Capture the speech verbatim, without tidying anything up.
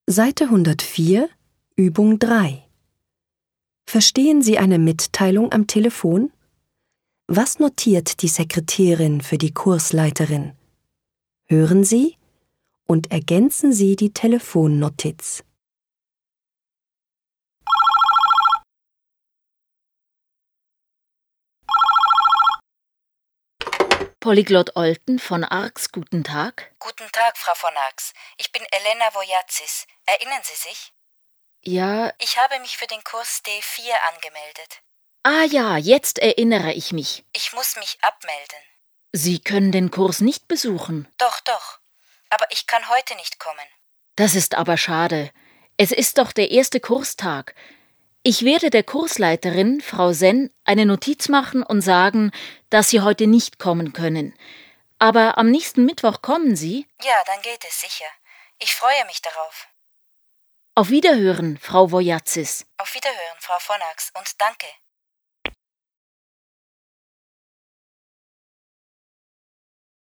Seite hundertvier, Übung drei. Verstehen Sie eine Mitteilung am Telefon? Was notiert die Sekretärin für die Kursleiterin? Hören Sie und ergänzen Sie die Telefonnotiz. Polyglot Olten von Arx, guten Tag. Guten Tag, Frau von Arx. Ich bin Elena Vojatzis. Erinnern Sie sich? Ja, Ich habe mich für den Kurs D vier angemeldet. ah ja, jetzt erinnere ich mich. Ich muss mich abmelden. Sie können den Kurs nicht besuchen. Doch, doch. Aber ich kann heute nicht kommen. Das ist aber schade. Es ist doch der erste Kurstag. Ich werde der Kursleiterin, Frau Senn, eine Notiz machen und sagen, dass Sie heute nicht kommen können. Aber am nächsten Mittwoch kommen Sie? Ja, dann geht es sicher. Ich freue mich darauf. Auf Wiederhören, Frau Vojatzis. Auf Wiederhören, Frau von Arx, und danke.